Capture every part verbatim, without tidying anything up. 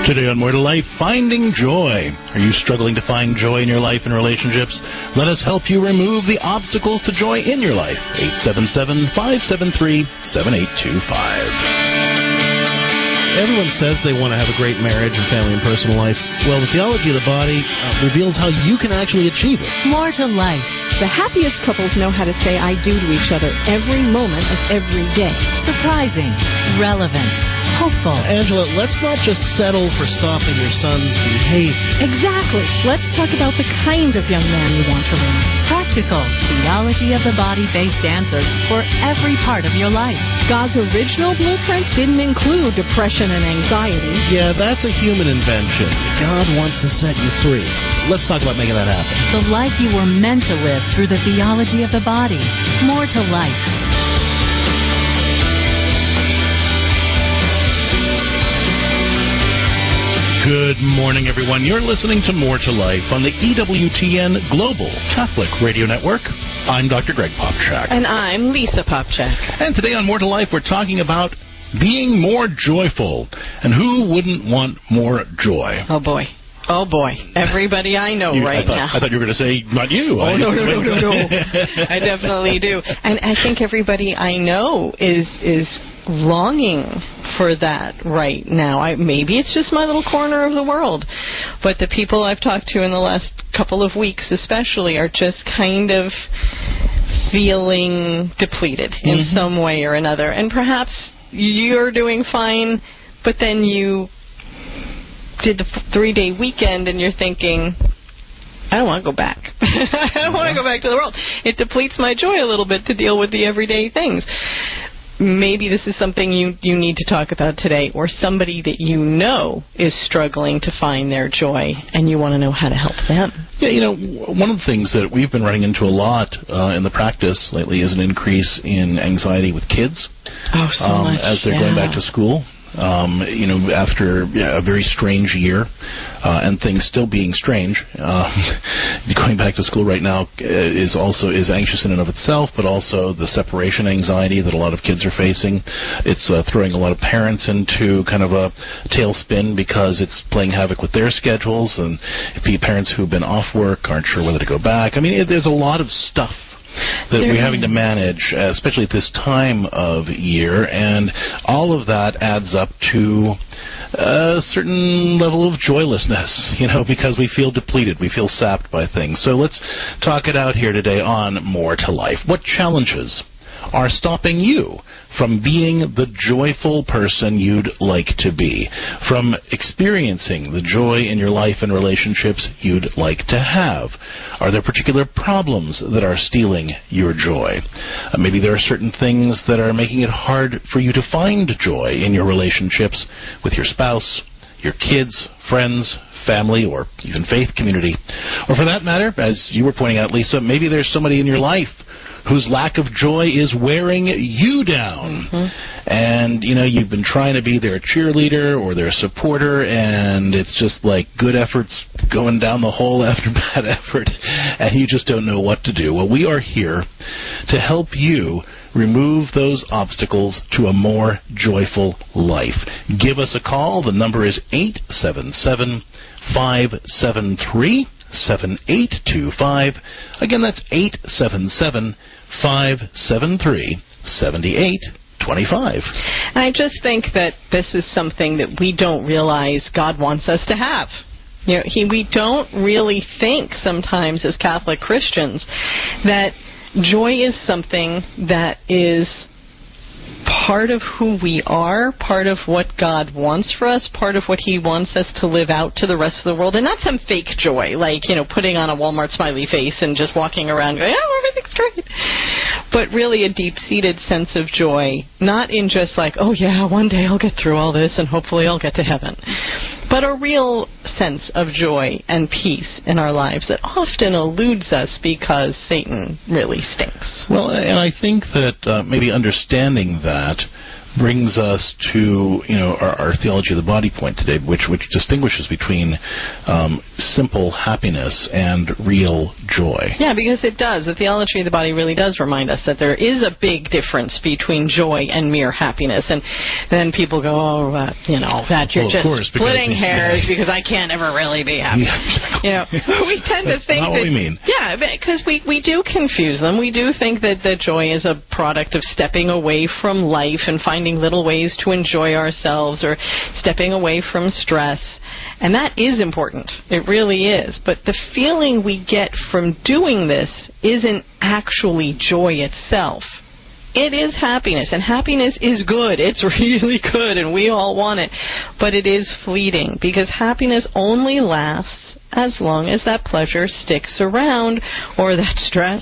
Today on More to Life, finding joy. Are you struggling to find joy in your life and relationships? Let us help you remove the obstacles to joy in your life. eight seven seven, five seven three, seven eight two five. Everyone says they want to have a great marriage and family and personal life. Well, the theology of the body uh, reveals how you can actually achieve it. More to life. The happiest couples know how to say I do to each other every moment of every day. Surprising, relevant, hopeful. Angela, let's not just settle for stopping your son's behavior. Exactly. Let's talk about the kind of young man you want to raise. Practical, theology of the body-based answers for every part of your life. God's original blueprint didn't include depression and anxiety. Yeah, that's a human invention. God wants to set you free. Let's talk about making that happen. The life you were meant to live through the theology of the body. More to life. Good morning, everyone. You're listening to More to Life on the E W T N Global Catholic Radio Network. I'm Doctor Greg Popchak. And I'm Lisa Popchak. And today on More to Life, we're talking about being more joyful. And who wouldn't want more joy? Oh, boy. Oh, boy. Everybody I know you, right I thought, now. I thought you were going to say, not you. Oh, I, no, no, no, no, no. I definitely do. And I think everybody I know is is longing for that right now. I, maybe it's just my little corner of the world. But the people I've talked to in the last couple of weeks especially are just kind of feeling depleted mm-hmm. in some way or another. And perhaps you're doing fine, but then you did the three-day weekend and you're thinking, I don't want to go back. I don't want to go back to the world. It depletes my joy a little bit to deal with the everyday things. Maybe this is something you, you need to talk about today, or somebody that you know is struggling to find their joy and you want to know how to help them. Yeah, you know, one of the things that we've been running into a lot uh, in the practice lately is an increase in anxiety with kids. Oh, so um, much. As they're yeah. going back to school. Um, you know, after yeah, a very strange year, uh, and things still being strange, uh, going back to school right now is also is anxious in and of itself, but also the separation anxiety that a lot of kids are facing. It's uh, throwing a lot of parents into kind of a tailspin because it's playing havoc with their schedules, and parents who've been off work aren't sure whether to go back. I mean, it, there's a lot of stuff that we're having to manage, uh, especially at this time of year, and all of that adds up to a certain level of joylessness, you know, because we feel depleted, we feel sapped by things. So let's talk it out here today on More to Life. What challenges are stopping you from being the joyful person you'd like to be, from experiencing the joy in your life and relationships you'd like to have? Are there particular problems that are stealing your joy? Uh, maybe there are certain things that are making it hard for you to find joy in your relationships with your spouse, your kids, friends, family, or even faith community. Or for that matter, as you were pointing out, Lisa, maybe there's somebody in your life whose lack of joy is wearing you down. Mm-hmm. And, you know, you've been trying to be their cheerleader or their supporter, and it's just like good efforts going down the hole after bad effort, and you just don't know what to do. Well, we are here to help you remove those obstacles to a more joyful life. Give us a call. The number is eight seven seven, five seven three, seven eight two five. Again, that's eight seven seven, five seven three, seven eight two five. And I just think that this is something that we don't realize God wants us to have. You know, he, we don't really think sometimes as Catholic Christians that joy is something that is part of who we are, part of what God wants for us, part of what He wants us to live out to the rest of the world, and not some fake joy, like, you know, putting on a Walmart smiley face and just walking around going, oh, everything's great. But really a deep-seated sense of joy, not in just like, oh, yeah, one day I'll get through all this and hopefully I'll get to heaven, but a real sense of joy and peace in our lives that often eludes us because Satan really stinks. Well, and I think that uh, maybe understanding that, brings us to, you know, our, our theology of the body point today, which which distinguishes between um, simple happiness and real joy. Yeah, because it does. The theology of the body really does remind us that there is a big difference between joy and mere happiness. And then people go, oh, uh, you know, that you're well, just course, splitting because, hairs yeah. because I can't ever really be happy. Yeah. You know, we tend to That's think not that, what we mean. Yeah, because we, we do confuse them. We do think that, that joy is a product of stepping away from life and finding little ways to enjoy ourselves, or stepping away from stress. And that is important. It really is. But the feeling we get from doing this isn't actually joy itself. It is happiness, and happiness is good. It's really good, and we all want it. But it is fleeting, because happiness only lasts as long as that pleasure sticks around, or that stress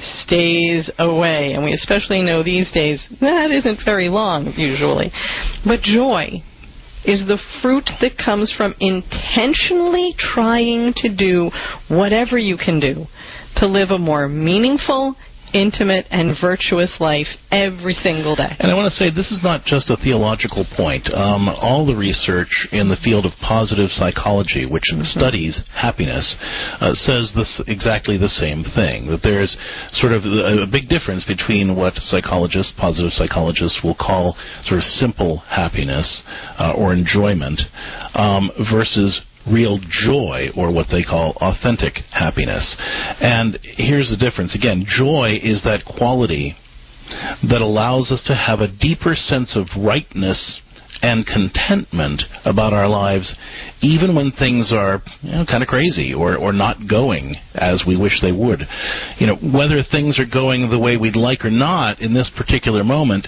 stays away. And we especially know these days that isn't very long, usually. But joy is the fruit that comes from intentionally trying to do whatever you can do to live a more meaningful, intimate, and virtuous life every single day. And I want to say this is not just a theological point. Um, all the research in the field of positive psychology, which mm-hmm. studies happiness, uh, says this exactly the same thing, that there's sort of a, a big difference between what psychologists, positive psychologists, will call sort of simple happiness uh, or enjoyment um, versus real joy, or what they call authentic happiness. And here's the difference. Again, joy is that quality that allows us to have a deeper sense of rightness and contentment about our lives, even when things are, you know, kind of crazy or, or not going as we wish they would. You know, whether things are going the way we'd like or not in this particular moment,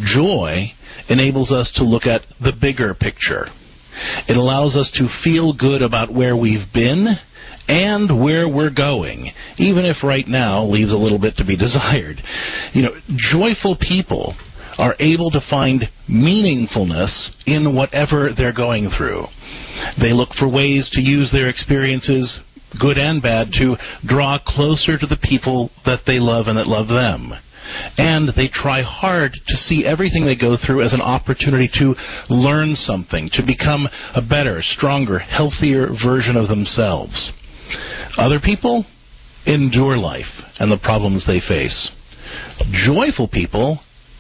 joy enables us to look at the bigger picture. It allows us to feel good about where we've been and where we're going, even if right now leaves a little bit to be desired. You know, joyful people are able to find meaningfulness in whatever they're going through. They look for ways to use their experiences, good and bad, to draw closer to the people that they love and that love them. And they try hard to see everything they go through as an opportunity to learn something, to become a better, stronger, healthier version of themselves. Other people endure life and the problems they face. Joyful people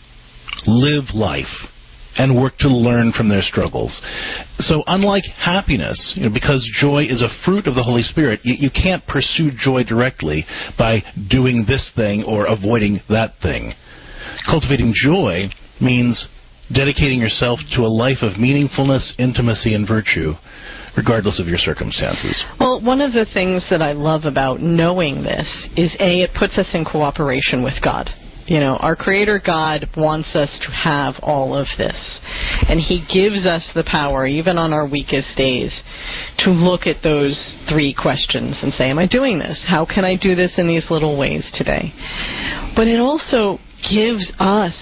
live life and work to learn from their struggles. So unlike happiness, you know, because joy is a fruit of the Holy Spirit, you, you can't pursue joy directly by doing this thing or avoiding that thing. Cultivating joy means dedicating yourself to a life of meaningfulness, intimacy, and virtue, regardless of your circumstances. Well, one of the things that I love about knowing this is, A, it puts us in cooperation with God. You know, our Creator God wants us to have all of this. And He gives us the power, even on our weakest days, to look at those three questions and say, am I doing this? How can I do this in these little ways today? But it also gives us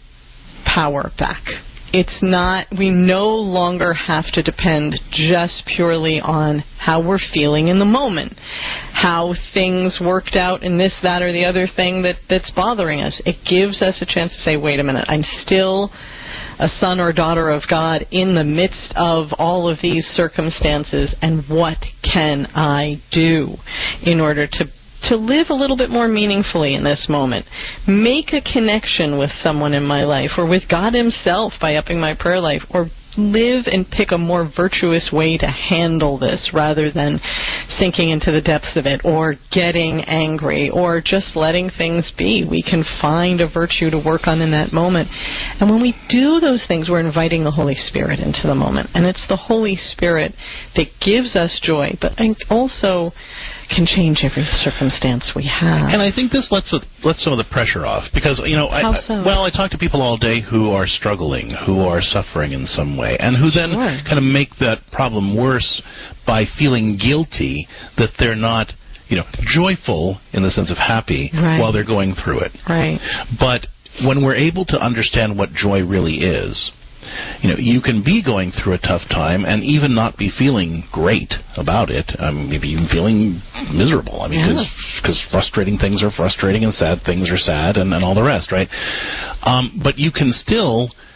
power back. It's not, we no longer have to depend just purely on how we're feeling in the moment, how things worked out in this, that, or the other thing that, that's bothering us. It gives us a chance to say, wait a minute, I'm still a son or daughter of God in the midst of all of these circumstances, and what can I do in order to to live a little bit more meaningfully in this moment? Make a connection with someone in my life, or with God Himself by upping my prayer life, or live and pick a more virtuous way to handle this rather than sinking into the depths of it or getting angry or just letting things be. We can find a virtue to work on in that moment. And when we do those things, we're inviting the Holy Spirit into the moment. And it's the Holy Spirit that gives us joy, but also can change every circumstance we have. And I think this lets it, lets some of the pressure off, because, you know, How I, so? well, I talk to people all day who are struggling, who are suffering in some way, and who then Sure. kind of make that problem worse by feeling guilty that they're not, you know, joyful in the sense of happy Right. while they're going through it. Right. But when we're able to understand what joy really is, you know, you can be going through a tough time and even not be feeling great about it. Um, maybe even feeling miserable. I mean, because Yeah. frustrating things are frustrating and sad things are sad, and, and all the rest, right? Um, but you can still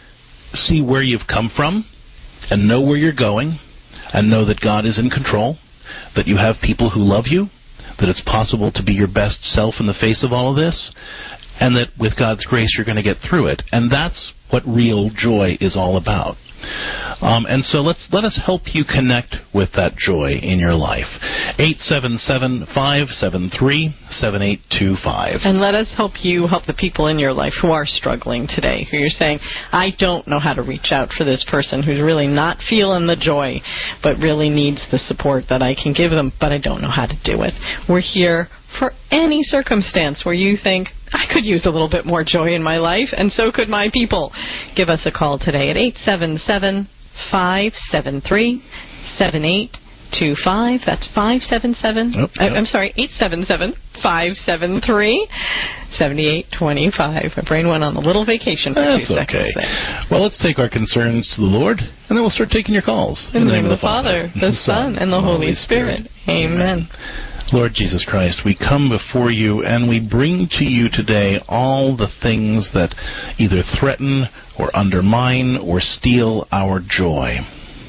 see where you've come from and know where you're going and know that God is in control, that you have people who love you, that it's possible to be your best self in the face of all of this, and that with God's grace you're going to get through it. And that's what real joy is all about. Um, and so let's let us help you connect with that joy in your life. eight seven seven, five seven three, seven eight two five. And let us help you help the people in your life who are struggling today, who you're saying, I don't know how to reach out for this person who's really not feeling the joy, but really needs the support that I can give them, but I don't know how to do it. We're here for any circumstance where you think, I could use a little bit more joy in my life, and so could my people. Give us a call today at eight seven seven, five seven three, seven eight two five. That's five seven seven. Oh, yep. I'm sorry, eight seven seven, five seven three, seven eight two five. My brain went on a little vacation for That's two seconds okay. there. Well, let's take our concerns to the Lord, and then we'll start taking your calls. In, in the name, name of the Father, the Son, and the Holy Spirit. Spirit. Amen. Amen. Lord Jesus Christ, we come before you and we bring to you today all the things that either threaten or undermine or steal our joy.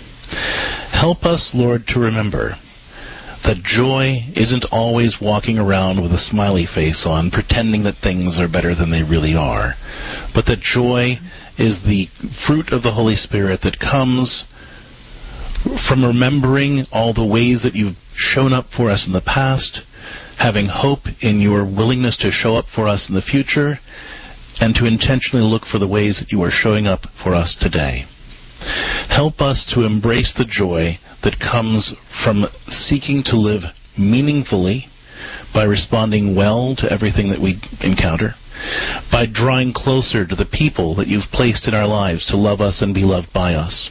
Help us, Lord, to remember that joy isn't always walking around with a smiley face on, pretending that things are better than they really are, but that joy is the fruit of the Holy Spirit that comes from remembering all the ways that you've shown up for us in the past, having hope in your willingness to show up for us in the future, and to intentionally look for the ways that you are showing up for us today. Help us to embrace the joy that comes from seeking to live meaningfully by responding well to everything that we encounter, by drawing closer to the people that you've placed in our lives to love us and be loved by us,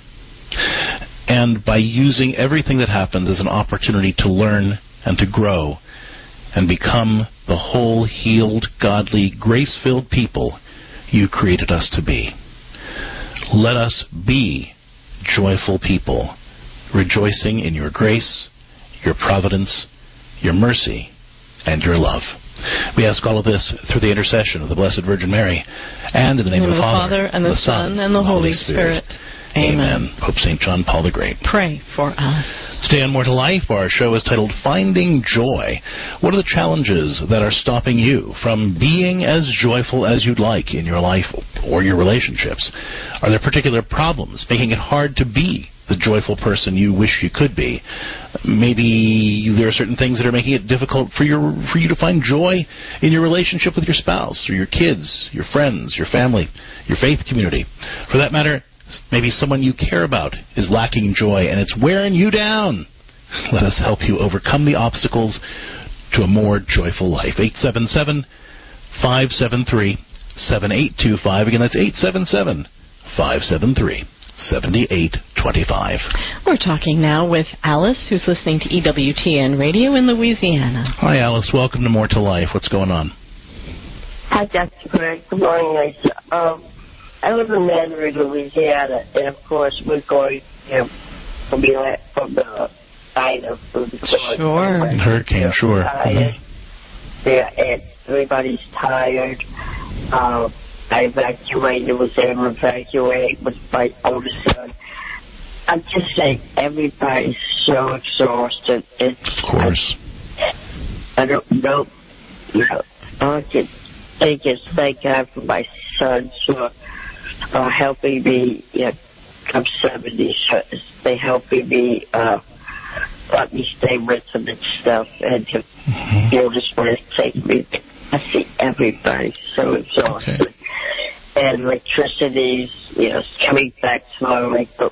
and by using everything that happens as an opportunity to learn and to grow and become the whole, healed, godly, grace-filled people you created us to be. Let us be joyful people, rejoicing in your grace, your providence, your mercy, and your love. We ask all of this through the intercession of the Blessed Virgin Mary, and in the name, in the name of the Father, Father and the, the Son, and the, and the Holy Spirit. Spirit. Amen. Amen. Pope Saint John Paul the Great, pray for us. Today on More to Life, our show is titled Finding Joy. What are the challenges that are stopping you from being as joyful as you'd like in your life or your relationships? Are there particular problems making it hard to be the joyful person you wish you could be? Maybe there are certain things that are making it difficult for your for you to find joy in your relationship with your spouse or your kids, your friends, your family, your faith community. For that matter, maybe someone you care about is lacking joy and it's wearing you down. Let us help you overcome the obstacles to a more joyful life. eight seven seven, five seven three, seven eight two five. Again, that's eight seven seven, five seven three, seven eight two five. We're talking now with Alice, who's listening to E W T N Radio in Louisiana. Hi, Alice. Welcome to More to Life. What's going on? Hi, Doctor Greg. Good morning, Lisa. Um, I live in Mandarin, Louisiana, and of course we're going, you know, from the from the side of the sure hurricane, sure. Mm-hmm. Yeah, and everybody's tired. Um, I evacuated, was able to evacuate with my oldest son. I'm just saying, everybody's so exhausted. It's, of course. I, I don't know. You know, all I can think is thank God for my sons who are uh, helping me. You know, I'm seventy, so they helping me, uh, let me stay with them and stuff, and to mm-hmm. be able to sort of take me. I see everybody so exhausted. Okay. And electricity's, you know, coming back slowly, but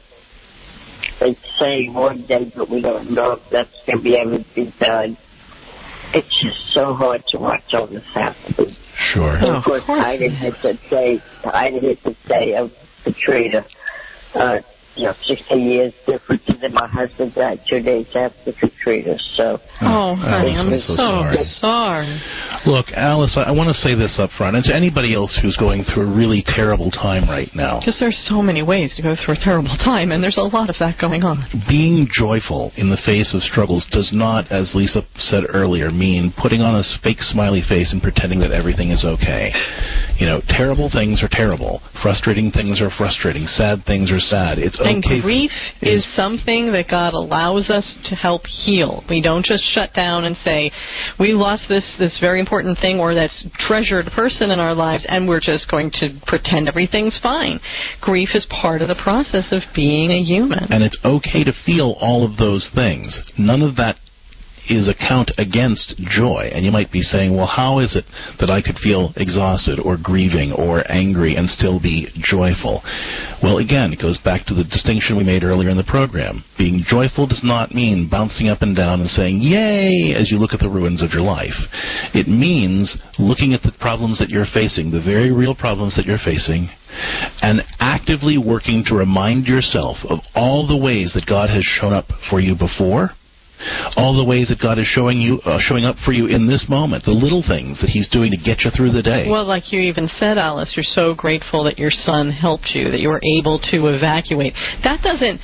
they say one day, but we don't know if that's going to be able to be done. It's just so hard to watch all this happen. Sure. And of course, oh, of course I didn't hit the day, I didn't hit the day of Katrina. Uh, you know, sixty years difference, and then my husband died two days after Katrina, so... Oh, honey, I'm so, so sorry. sorry. Look, Alice, I, I want to say this up front, and to anybody else who's going through a really terrible time right now. Because there's so many ways to go through a terrible time, and there's a lot of that going on. Being joyful in the face of struggles does not, as Lisa said earlier, mean putting on a fake smiley face and pretending that everything is okay. You know, terrible things are terrible. Frustrating things are frustrating. Sad things are sad. It's okay. And grief is something that God allows us to help heal. We don't just shut down and say, we lost this, this very important thing or that treasured person in our lives, and we're just going to pretend everything's fine. Grief is part of the process of being a human. And it's okay to feel all of those things. None of that is a count against joy. And you might be saying, well, how is it that I could feel exhausted or grieving or angry and still be joyful? Well, again, it goes back to the distinction we made earlier in the program. Being joyful does not mean bouncing up and down and saying, yay, as you look at the ruins of your life. It means looking at the problems that you're facing, the very real problems that you're facing, and actively working to remind yourself of all the ways that God has shown up for you before, all the ways that God is showing you, uh, showing up for you in this moment, the little things that He's doing to get you through the day. Well, like you even said, Alice, you're so grateful that your son helped you, that you were able to evacuate. That doesn't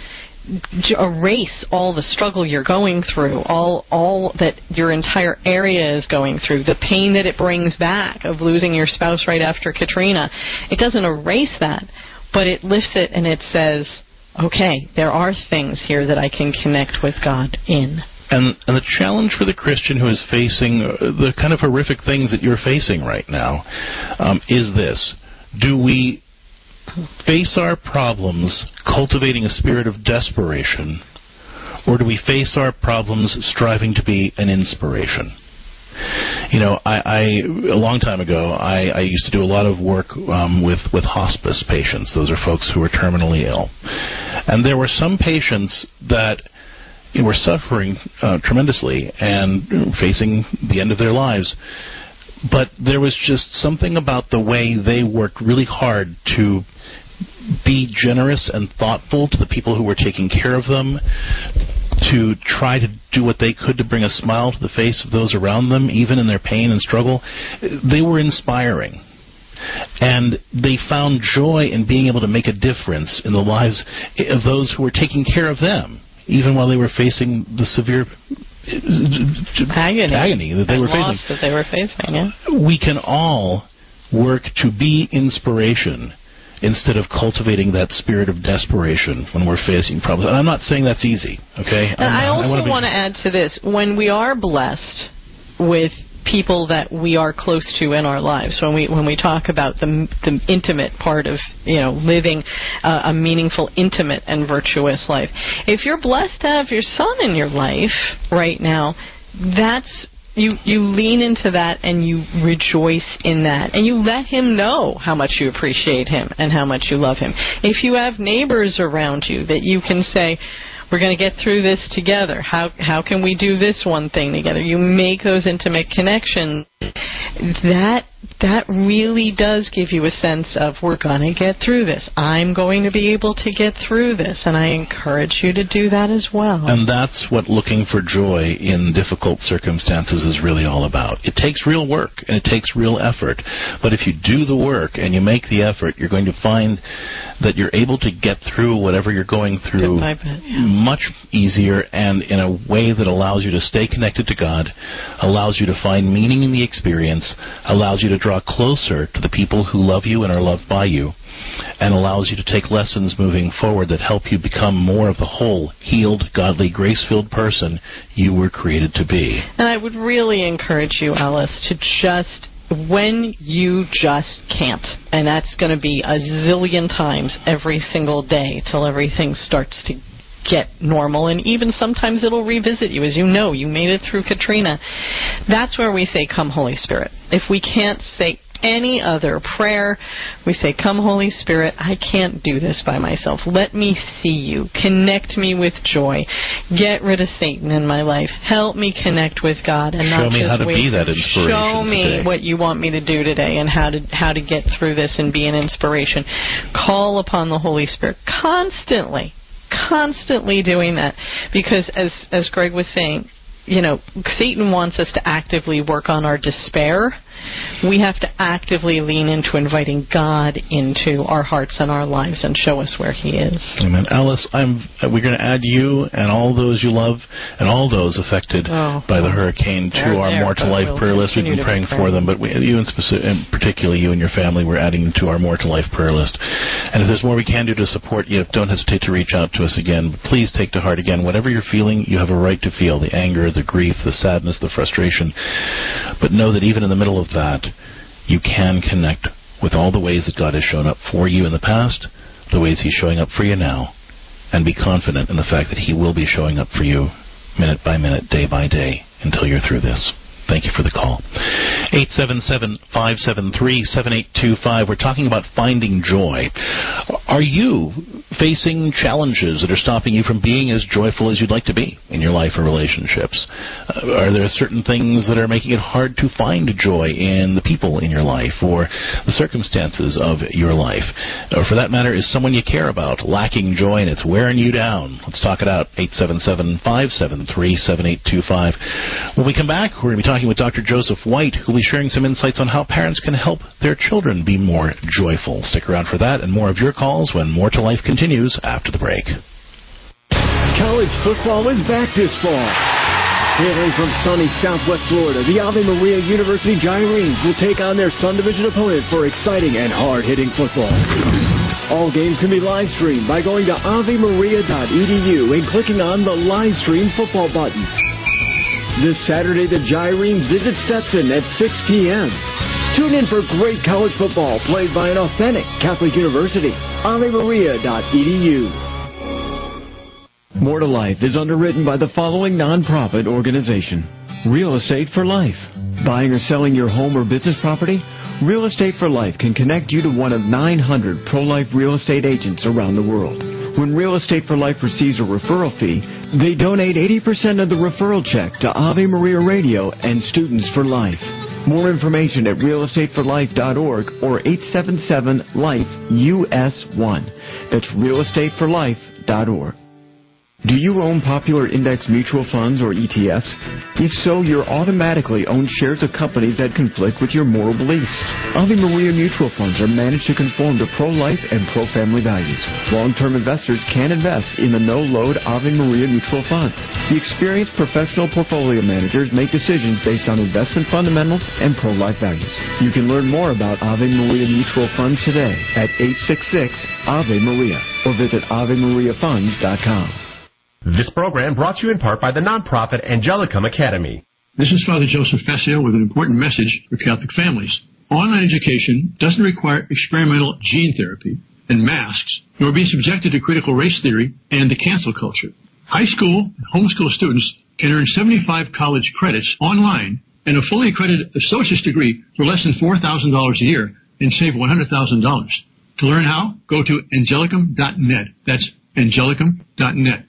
erase all the struggle you're going through, all all that your entire area is going through, the pain that it brings back of losing your spouse right after Katrina. It doesn't erase that, but it lifts it and it says, okay, there are things here that I can connect with God in. And, and the challenge for the Christian who is facing the kind of horrific things that you're facing right now um, is this. Do we face our problems cultivating a spirit of desperation, or do we face our problems striving to be an inspiration? You know, I, I a long time ago, I, I used to do a lot of work um, with, with hospice patients. Those are folks who are terminally ill. And there were some patients that you know, were suffering uh, tremendously and facing the end of their lives. But there was just something about the way they worked really hard to be generous and thoughtful to the people who were taking care of them, to try to do what they could to bring a smile to the face of those around them, even in their pain and struggle. They were inspiring. And they found joy in being able to make a difference in the lives of those who were taking care of them, even while they were facing the severe agony, agony that they were loss facing. that they were facing. Yeah. We can all work to be inspiration instead of cultivating that spirit of desperation when we're facing problems. And I'm not saying that's easy, okay? And I also I want to add to this. When we are blessed with people that we are close to in our lives, when we when we talk about the the intimate part of, you know, living uh, a meaningful, intimate, and virtuous life, if you're blessed to have your son in your life right now, that's You you lean into that and you rejoice in that. And you let him know how much you appreciate him and how much you love him. If you have neighbors around you that you can say, we're going to get through this together. How how can we do this one thing together? You make those intimate connections. That that really does give you a sense of, we're going to get through this. I'm going to be able to get through this. And I encourage you to do that as well. And that's what looking for joy in difficult circumstances is really all about. It takes real work and it takes real effort. But if you do the work and you make the effort, you're going to find that you're able to get through whatever you're going through bit by bit, yeah. much easier and in a way that allows you to stay connected to God, allows you to find meaning in the experience, allows you to draw closer to the people who love you and are loved by you, and allows you to take lessons moving forward that help you become more of the whole, healed, godly, grace-filled person you were created to be. And I would really encourage you, Alice, to just, when you just can't, and that's going to be a zillion times every single day till everything starts to get normal, and even sometimes it'll revisit you. As you know, you made it through Katrina. That's where we say, come Holy Spirit. If we can't say any other prayer, we say, come Holy Spirit, I can't do this by myself. Let me see you. Connect me with joy. Get rid of Satan in my life. Help me connect with God. And Show not me just how to wait. be that inspiration Show me today. what you want me to do today and how to how to get through this and be an inspiration. Call upon the Holy Spirit constantly. Constantly doing that, because as as Greg was saying, you know, Satan wants us to actively work on our despair we have to actively lean into inviting God into our hearts and our lives and show us where He is. Amen. Alice, I'm, we're going to add you and all those you love and all those affected oh, by the hurricane to there, our there, More to Life we'll prayer list. We've been praying for them, but we, you in specific, and particularly you and your family, we're adding to our More to Life prayer list. And if there's more we can do to support you, don't hesitate to reach out to us again. But please take to heart again, whatever you're feeling, you have a right to feel the anger, the grief, the sadness, the frustration. But know that even in the middle of that, you can connect with all the ways that God has shown up for you in the past, the ways He's showing up for you now, and be confident in the fact that He will be showing up for you minute by minute, day by day, until you're through this. Thank you for the call. eight seven seven, five seven three, seven eight two five. We're talking about finding joy. Are you facing challenges that are stopping you from being as joyful as you'd like to be in your life or relationships? Uh, are there certain things that are making it hard to find joy in the people in your life or the circumstances of your life? Or for that matter, is someone you care about lacking joy and it's wearing you down? Let's talk it out. eight seven seven, five seven three, seven eight two five. When we come back, we're going to be talking with Doctor Joseph White, who will be sharing some insights on how parents can help their children be more joyful. Stick around for that and more of your calls when More to Life continues after the break. College football is back this fall. Hailing from sunny Southwest Florida, the Ave Maria University Gyrenes will take on their Sun Division opponent for exciting and hard-hitting football. All games can be live streamed by going to ave maria dot e d u and clicking on the live stream football button. This Saturday, the Gyrenes visit Stetson at six p.m. Tune in for great college football played by an authentic Catholic university. ave maria dot e d u. More to Life is underwritten by the following nonprofit organization. Real Estate for Life. Buying or selling your home or business property? Real Estate for Life can connect you to one of nine hundred pro-life real estate agents around the world. When Real Estate for Life receives a referral fee, they donate eighty percent of the referral check to Ave Maria Radio and Students for Life. More information at real estate for life dot org or eight seven seven, life U S one. That's real estate for life dot org. Do you own popular index mutual funds or E T Fs? If so, you're automatically own shares of companies that conflict with your moral beliefs. Ave Maria mutual funds are managed to conform to pro-life and pro-family values. Long-term investors can invest in the no-load Ave Maria mutual funds. The experienced professional portfolio managers make decisions based on investment fundamentals and pro-life values. You can learn more about Ave Maria mutual funds today at eight six six, Ave Maria or visit ave maria funds dot com. This program brought to you in part by the nonprofit Angelicum Academy. This is Father Joseph Fessio with an important message for Catholic families. Online education doesn't require experimental gene therapy and masks, nor being subjected to critical race theory and the cancel culture. High school and homeschool students can earn seventy-five college credits online and a fully accredited associate's degree for less than four thousand dollars a year and save one hundred thousand dollars. To learn how, go to angelicum dot net. That's angelicum dot net.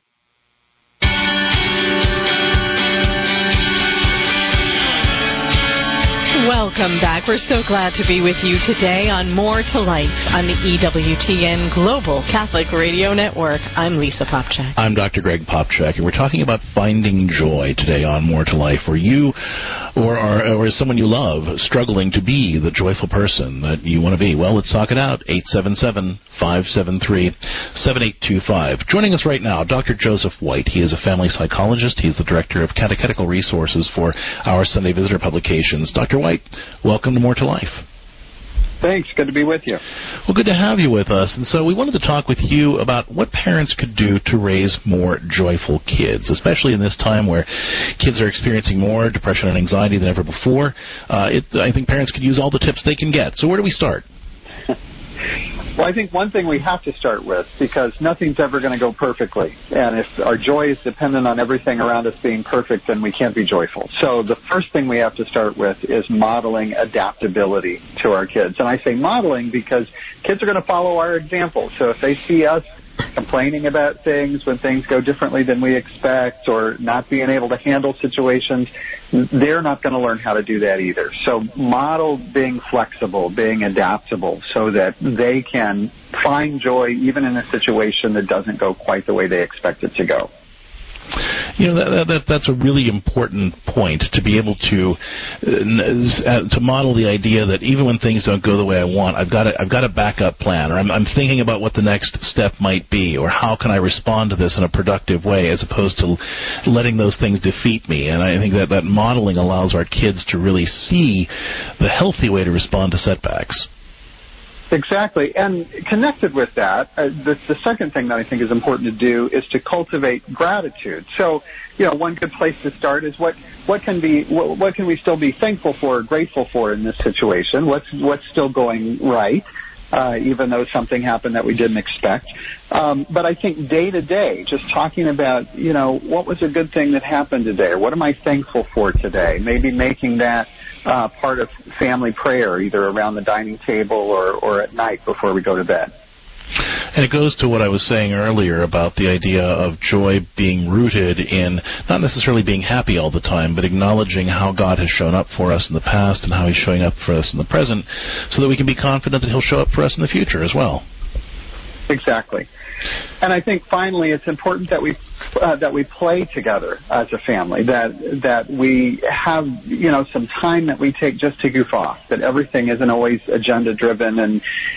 Welcome back. We're so glad to be with you today on More to Life on the E W T N Global Catholic Radio Network. I'm Lisa Popchak. I'm Doctor Greg Popchak, and we're talking about finding joy today on More to Life. Are you or, are, or is someone you love struggling to be the joyful person that you want to be? Well, let's talk it out. eight seven seven, five seven three, seven eight two five. Joining us right now, Doctor Joseph White. He is a family psychologist. He's the director of catechetical resources for our Sunday Visitor publications. Doctor White, welcome to More to Life. Thanks. Good to be with you. Well, good to have you with us. And so we wanted to talk with you about what parents could do to raise more joyful kids, especially in this time where kids are experiencing more depression and anxiety than ever before. Uh, it, I think parents could use all the tips they can get. So where do we start? Well, I think one thing we have to start with, because nothing's ever going to go perfectly. And if our joy is dependent on everything around us being perfect, then we can't be joyful. So the first thing we have to start with is modeling adaptability to our kids. And I say modeling because kids are going to follow our example. So if they see us complaining about things when things go differently than we expect or not being able to handle situations, they're not going to learn how to do that either. So model being flexible, being adaptable so that they can find joy even in a situation that doesn't go quite the way they expect it to go. You know, that, that, that that's a really important point, to be able to uh, to model the idea that even when things don't go the way I want, I've got a, I've got a backup plan, or I'm, I'm thinking about what the next step might be, or how can I respond to this in a productive way, as opposed to letting those things defeat me. And I think that that modeling allows our kids to really see the healthy way to respond to setbacks. Exactly. And connected with that, uh, the, the second thing that I think is important to do is to cultivate gratitude. So, you know, one good place to start is what, what can be, what, what can we still be thankful for or grateful for in this situation? What's, what's still going right, uh, even though something happened that we didn't expect. Um, but I think day to day, just talking about, you know, what was a good thing that happened today? Or what am I thankful for today? Maybe making that Uh, part of family prayer, either around the dining table or, or at night before we go to bed. And it goes to what I was saying earlier about the idea of joy being rooted in not necessarily being happy all the time, but acknowledging how God has shown up for us in the past and how He's showing up for us in the present, so that we can be confident that He'll show up for us in the future as well. Exactly. And I think finally it's important that we uh, that we play together as a family, that that we have, you know, some time that we take just to goof off, that everything isn't always agenda driven, and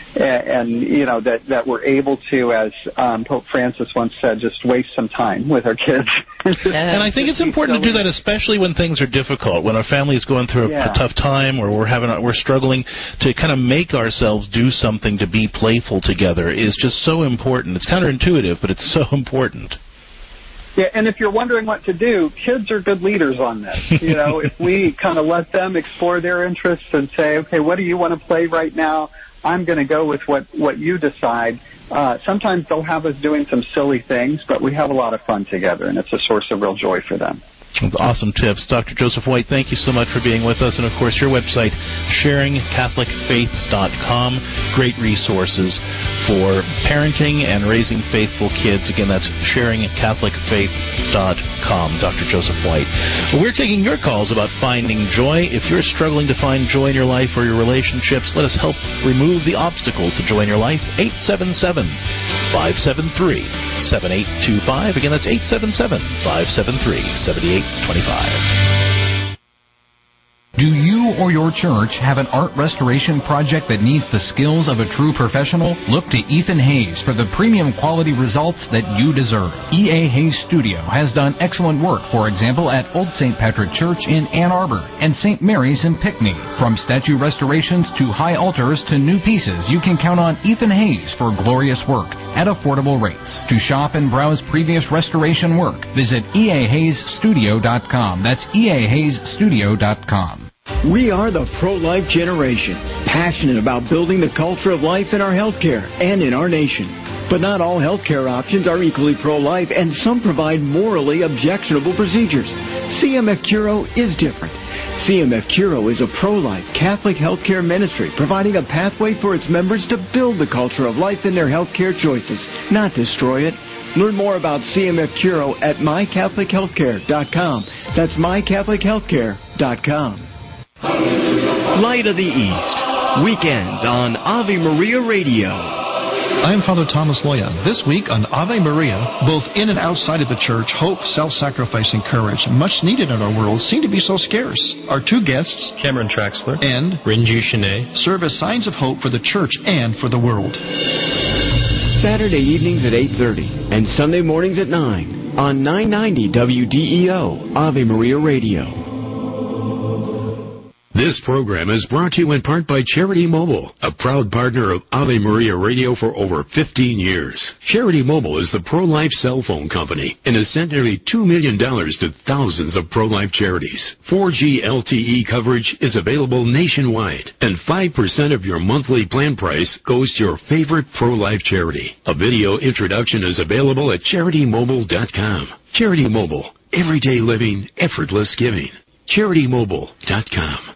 and you know that, that we're able to, as um, Pope Francis once said, just waste some time with our kids. And I think it's important to do that, especially when things are difficult, when our family is going through a, yeah. a tough time, or we're having a, we're struggling, to kind of make ourselves do something to be playful together is just so important. It's counterintuitive, but it's so important. Yeah, and if you're wondering what to do, kids are good leaders on this. You know, if we kind of let them explore their interests and say, okay, what do you want to play right now? I'm going to go with what, what you decide. Uh, sometimes they'll have us doing some silly things, but we have a lot of fun together, and it's a source of real joy for them. Awesome tips. Doctor Joseph White, thank you so much for being with us. And, of course, your website, sharing catholic faith dot com. Great resources for parenting and raising faithful kids. Again, that's sharing catholic faith dot com. Doctor Joseph White. Well, we're taking your calls about finding joy. If you're struggling to find joy in your life or your relationships, let us help remove the obstacles to joy in your life. eight seven seven, five seven three, seven eight two five. Again, that's eight seven seven, five seven three, seven eight twenty-five. Do you or your church have an art restoration project that needs the skills of a true professional? Look to Ethan Hayes for the premium quality results that you deserve. E A. Hayes Studio has done excellent work, for example, at Old Saint Patrick Church in Ann Arbor and Saint Mary's in Pinckney. From statue restorations to high altars to new pieces, you can count on Ethan Hayes for glorious work at affordable rates. To shop and browse previous restoration work, visit E A Hayes Studio dot com. That's E A Hayes Studio dot com. We are the pro-life generation, passionate about building the culture of life in our healthcare and in our nation. But not all healthcare options are equally pro-life, and some provide morally objectionable procedures. C M F Curo is different. C M F Curo is a pro-life Catholic healthcare ministry providing a pathway for its members to build the culture of life in their healthcare choices, not destroy it. Learn more about C M F Curo at my catholic healthcare dot com. That's my catholic healthcare dot com. Light of the East, weekends on Ave Maria Radio. I am Father Thomas Loya. This week on Ave Maria, both in and outside of the church, hope, self-sacrifice, and courage, much needed in our world, seem to be so scarce. Our two guests, Cameron Traxler and Renju Shanae, serve as signs of hope for the church and for the world. Saturday evenings at eight thirty and Sunday mornings at nine on nine ninety W D E O, Ave Maria Radio. This program is brought to you in part by Charity Mobile, a proud partner of Ave Maria Radio for over fifteen years. Charity Mobile is the pro-life cell phone company and has sent nearly two million dollars to thousands of pro-life charities. four G L T E coverage is available nationwide, and five percent of your monthly plan price goes to your favorite pro-life charity. A video introduction is available at charity mobile dot com. Charity Mobile, everyday living, effortless giving. charity mobile dot com.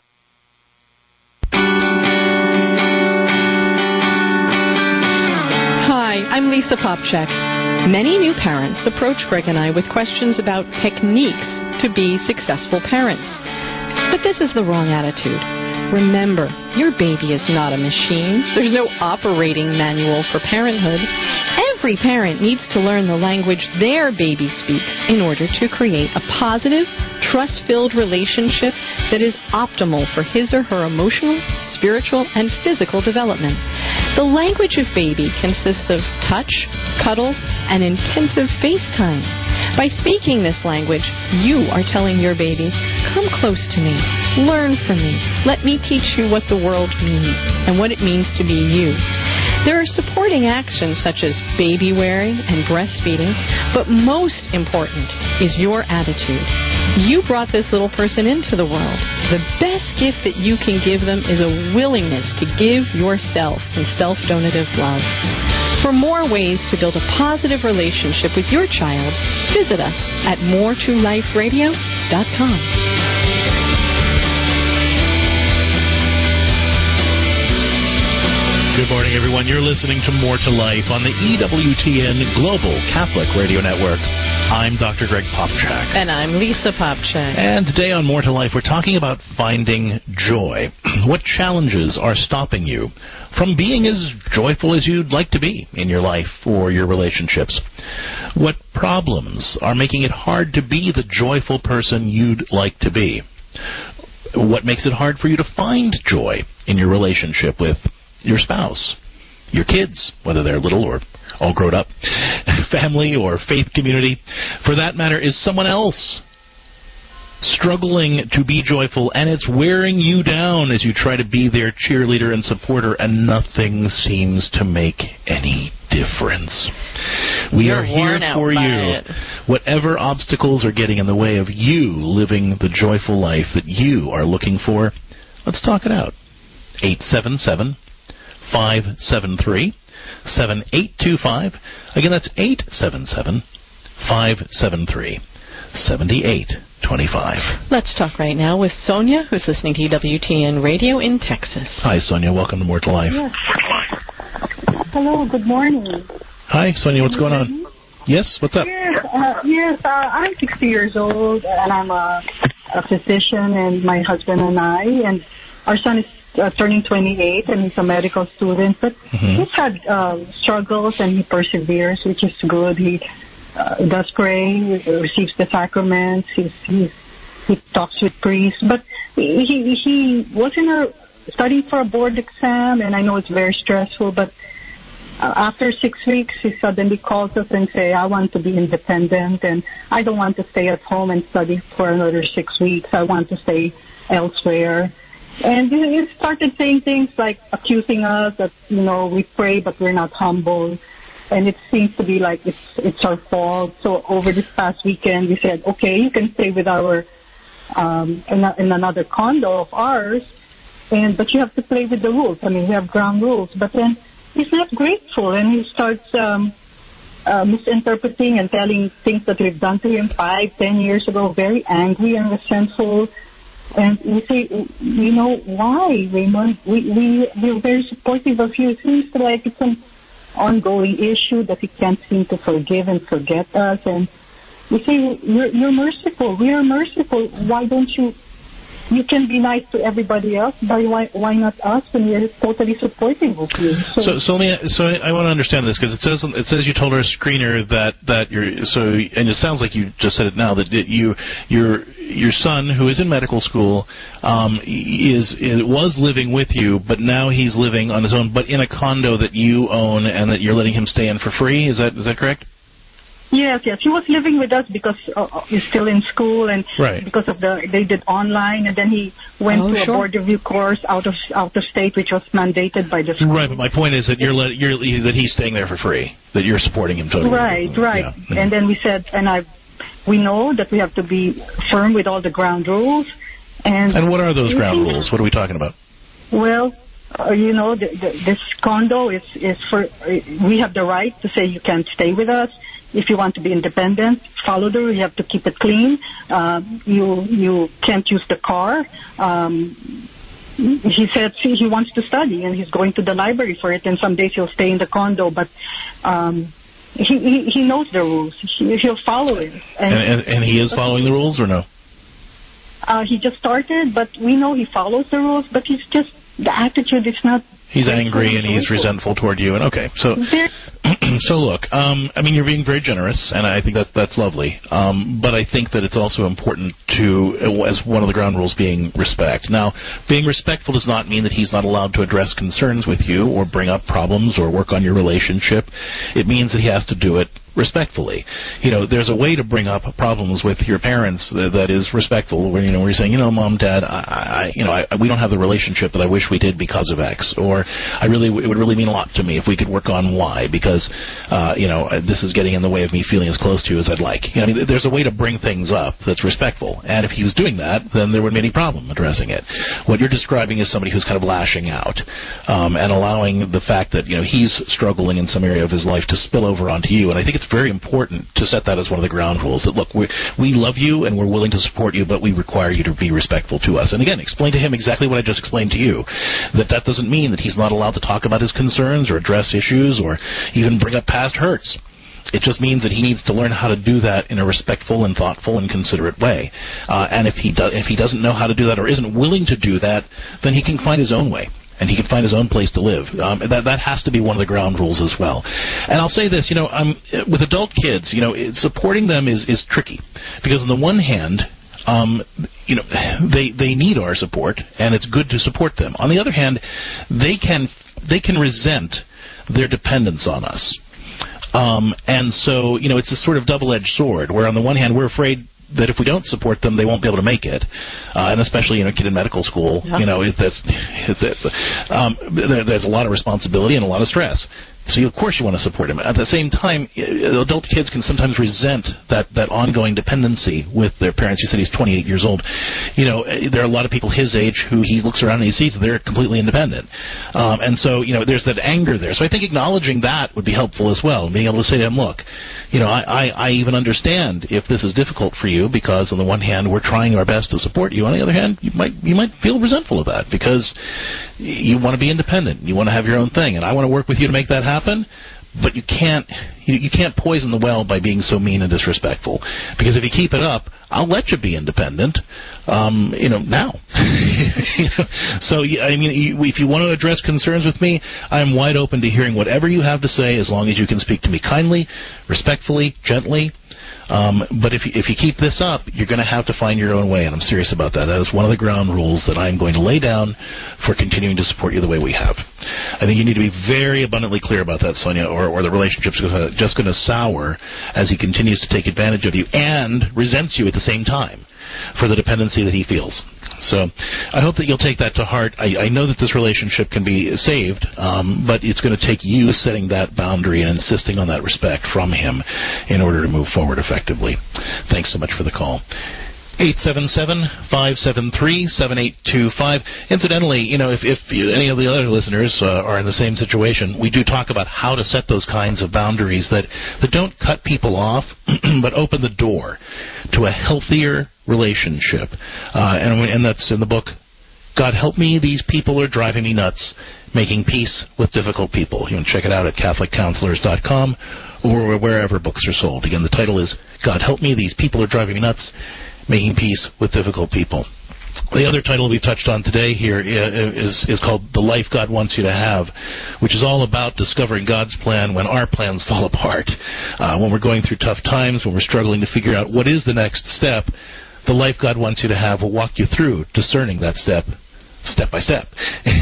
Hi, I'm Lisa Popchak. Many new parents approach Greg and I with questions about techniques to be successful parents. But this is the wrong attitude. Remember, your baby is not a machine. There's no operating manual for parenthood. Every parent needs to learn the language their baby speaks in order to create a positive, trust-filled relationship that is optimal for his or her emotional, spiritual, and physical development. The language of baby consists of touch, cuddles, and intensive face time. By speaking this language, you are telling your baby, come close to me, learn from me, let me teach you what the world means and what it means to be you. There are supporting actions such as baby wearing and breastfeeding, but most important is your attitude. You brought this little person into the world. The best gift that you can give them is a willingness to give yourself in self-donative love. For more ways to build a positive relationship with your child, visit us at more to life radio dot com. Good morning, everyone. You're listening to More to Life on the E W T N Global Catholic Radio Network. I'm Doctor Greg Popchak. And I'm Lisa Popchak. And today on More to Life, we're talking about finding joy. What challenges are stopping you from being as joyful as you'd like to be in your life or your relationships? What problems are making it hard to be the joyful person you'd like to be? What makes it hard for you to find joy in your relationship with your spouse, your kids, whether they're little or all grown up, family or faith community? For that matter, is someone else struggling to be joyful, and it's wearing you down as you try to be their cheerleader and supporter, and nothing seems to make any difference? We You're are here for you. It. Whatever obstacles are getting in the way of you living the joyful life that you are looking for, let's talk it out. eight seven seven, five seven three, seven eight two five. Again, that's eight seven seven, five seven three, seven eight two five. Let's talk right now with Sonia, who's listening to E W T N Radio in Texas. Hi, Sonia. Welcome to More to Life. Yes. Hello, good morning. Hi, Sonia. What's going on? Yes, what's up? Yes, uh, yes uh, I'm sixty years old, and I'm a, a physician, and my husband and I, and our son is Uh, turning twenty-eight, and he's a medical student, but mm-hmm. he's had uh, struggles, and he perseveres, which is good. He uh, does pray, receives the sacraments, he's, he's, he talks with priests, but he he was in a studying for a board exam, and I know it's very stressful, but uh, after six weeks, he suddenly calls us and say, I want to be independent, and I don't want to stay at home and study for another six weeks. I want to stay elsewhere. And he started saying things like accusing us that, you know, we pray but we're not humble. And it seems to be like it's it's our fault. So over this past weekend, we said, okay, you can stay with our, um, in, a, in another condo of ours, and but you have to play with the rules. I mean, we have ground rules. But then he's not grateful, and he starts um, uh, misinterpreting and telling things that we've done to him five, ten years ago, very angry and resentful. And we say, you know, why, Raymond? We, we, we're very supportive of you. It seems like it's an ongoing issue that he can't seem to forgive and forget us. And we say, you're, you're merciful. We are merciful. Why don't you, you can be nice to everybody else, but why, why not us when we're totally supportive of you? So, so, so, let me, so I, I want to understand this, because it says it says you told our screener that, that you're, so, and it sounds like you just said it now, that you, your, your son, who is in medical school, um, is, is was living with you, but now he's living on his own, but in a condo that you own and that you're letting him stay in for free. Is that is that correct? Yes, yes. He was living with us because uh, he's still in school, and right. because of the they did online, and then he went oh, to sure. a board review course out of out of state, which was mandated by the school. Right, but my point is that you're, let, you're that he's staying there for free, that you're supporting him totally. Right, right. Yeah. Mm-hmm. And then we said, and I, we know that we have to be firm with all the ground rules. And and what are those ground rules? What are we talking about? Well, uh, you know, the, the, this condo is is for uh, we have the right to say you can't stay with us. If you want to be independent, follow the rule. You have to keep it clean. Uh, you you can't use the car. Um, he said see, he wants to study, and he's going to the library for it. And some days he'll stay in the condo, but um, he, he he knows the rules. He, he'll follow it. And, and, and he is following the rules, or no? Uh, he just started, but we know he follows the rules. But he's just the attitude is not He's angry and he's resentful toward you. And okay, so so look, um, I mean, you're being very generous, and I think that that's lovely. Um, but I think that it's also important to, as one of the ground rules, being respect. Now, being respectful does not mean that he's not allowed to address concerns with you or bring up problems or work on your relationship. It means that he has to do it respectfully. You know, there's a way to bring up problems with your parents that, that is respectful. Where you know, where you're saying, you know, Mom, Dad, I, I you know, I, we don't have the relationship that I wish we did because of X, or I really, it would really mean a lot to me if we could work on Y, because, uh, you know, this is getting in the way of me feeling as close to you as I'd like. You know, I mean, there's a way to bring things up that's respectful, and if he was doing that, then there wouldn't be any problem addressing it. What you're describing is somebody who's kind of lashing out, um, and allowing the fact that, you know, he's struggling in some area of his life to spill over onto you, and I think it's very important to set that as one of the ground rules, that, look, we we love you and we're willing to support you, but we require you to be respectful to us. And again, explain to him exactly what I just explained to you, that that doesn't mean that he's not allowed to talk about his concerns or address issues or even bring up past hurts. It just means that he needs to learn how to do that in a respectful and thoughtful and considerate way. Uh, and if he do, if he doesn't know how to do that or isn't willing to do that, then he can find his own way. And he can find his own place to live. Um, that that has to be one of the ground rules as well. And I'll say this, you know, um, with adult kids, you know, it, supporting them is, is tricky, because on the one hand, um, you know, they they need our support, and it's good to support them. On the other hand, they can they can resent their dependence on us. Um, and so, you know, it's a sort of double-edged sword, where on the one hand we're afraid that if we don't support them, they won't be able to make it, uh, and especially, you know, a kid in medical school, yeah. you know, it, that's, it's, it's, um, there, there's a lot of responsibility and a lot of stress. So, you, of course, you want to support him. At the same time, adult kids can sometimes resent that, that ongoing dependency with their parents. You said he's twenty-eight years old. You know, there are a lot of people his age who he looks around and he sees that they're completely independent. Um, and so, you know, there's that anger there. So I think acknowledging that would be helpful as well, being able to say to him, look, you know, I, I, I even understand if this is difficult for you, because on the one hand, we're trying our best to support you. On the other hand, you might you might feel resentful of that, because you want to be independent. You want to have your own thing, and I want to work with you to make that happen. But you can't you, you can't poison the well by being so mean and disrespectful, because if you keep it up, I'll let you be independent. Um, you know now. you know, so I mean, you, if you want to address concerns with me, I am wide open to hearing whatever you have to say, as long as you can speak to me kindly, respectfully, gently. Um, but if you, if you keep this up, you're going to have to find your own way, and I'm serious about that. That is one of the ground rules that I'm going to lay down for continuing to support you the way we have. I think you need to be very abundantly clear about that, Sonia, or, or the relationship's just going to sour as he continues to take advantage of you and resents you at the same time for the dependency that he feels. So I hope that you'll take that to heart. I, I know that this relationship can be saved, um, but it's going to take you setting that boundary and insisting on that respect from him in order to move forward effectively. Thanks so much for the call. eight seven seven, five seven three, seven eight two five. Incidentally, you know, if, if any of the other listeners uh, are in the same situation, we do talk about how to set those kinds of boundaries that, that don't cut people off, but open the door to a healthier relationship. Uh, and, and that's in the book, God Help Me, These People Are Driving Me Nuts, Making Peace with Difficult People. You can check it out at Catholic Counselors dot com or wherever books are sold. Again, the title is God Help Me, These People Are Driving Me Nuts, Making Peace with Difficult People. The other title we've touched on today here is, is called The Life God Wants You to Have, which is all about discovering God's plan when our plans fall apart. Uh, when we're going through tough times, when we're struggling to figure out what is the next step, the life God wants you to have will walk you through discerning that step, step by step.